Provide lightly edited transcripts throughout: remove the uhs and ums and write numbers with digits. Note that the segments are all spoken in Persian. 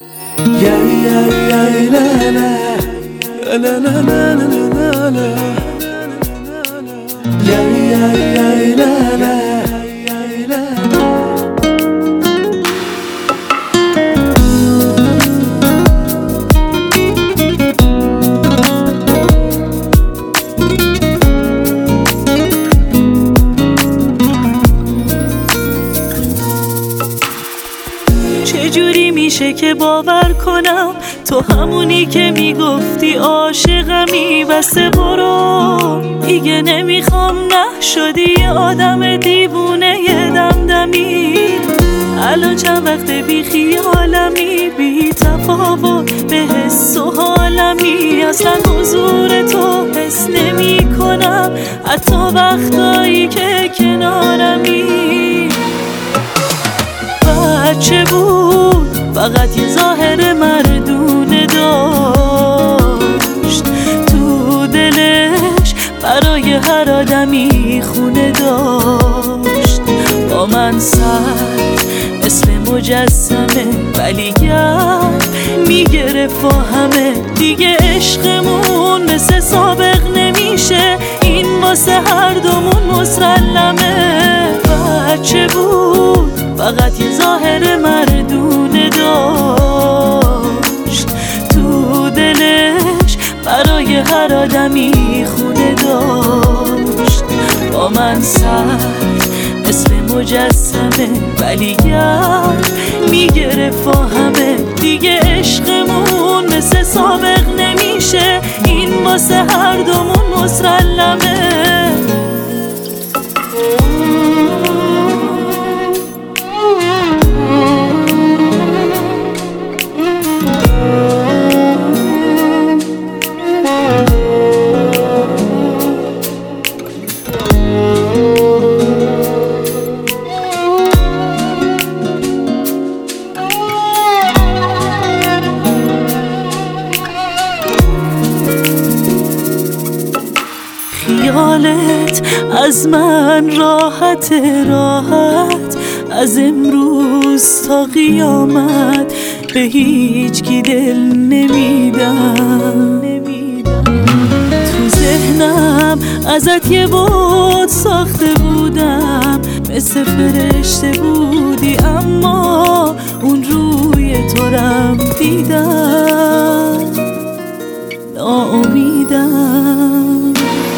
چجوری میشه که باور کنم تو همونی که میگفتی عاشقمی؟ بسه برو دیگه نمیخوام، نه شدی یه آدم دیوونه یه دمدمی. الان چند وقت بی خیالمی، بی تفاوت به حس و حالمی. اصلا حضور تو حس نمی کنم حتی وقتایی که کنارمی. بچه بود فقط یه ظاهر مردونه داشت، تو دلش برای هر آدمی خونه داشت. با من سر مثل مجسمه ولی گرد میگرفت همه. دیگه عشقمون مثل سابق نمیشه، این واسه هر دومون مسلمه. بچه بود فقط یه ظاهر مردونه داشت، تو دلش برای هر آدمی خونه داشت. با من سر مثل مجسمه ولی گرد میگرفت همه. دیگه عشقمون مثل سابق نمیشه، این واسه هر دومون مسلمه. خیالت از من راحت راحت، از امروز تا قیامت به هیچ کی دل نمیدم. تو ذهنم ازت یه بود ساخته بودم، مثل فرشته بودی اما اون روی تو رم دیدم، ناامیدم.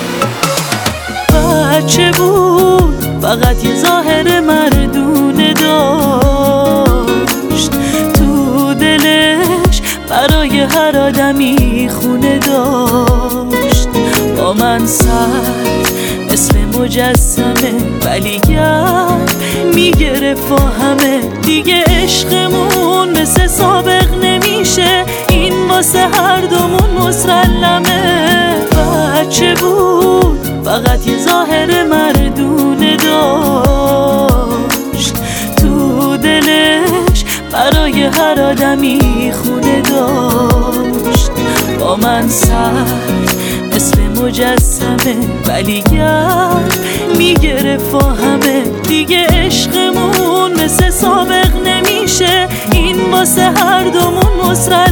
بچه بود فقط یه ظاهر مردونه داشت، تو دلش برای هر آدمی خونه داشت. با من سر مثل مجسمه ولی گرد میگرفت همه. دیگه عشقمون مثل سابق نمیشه، این واسه هر دومون مسلمه. بچه بود فقط یه ظاهر مردونه داشت، تو دلش برای هر آدمی خونه داشت. با من سر مثل مجسمه ولی گرد میگرفت همه. دیگه عشقمون مثل سابق نمیشه، این واسه هر دومون مسلمه.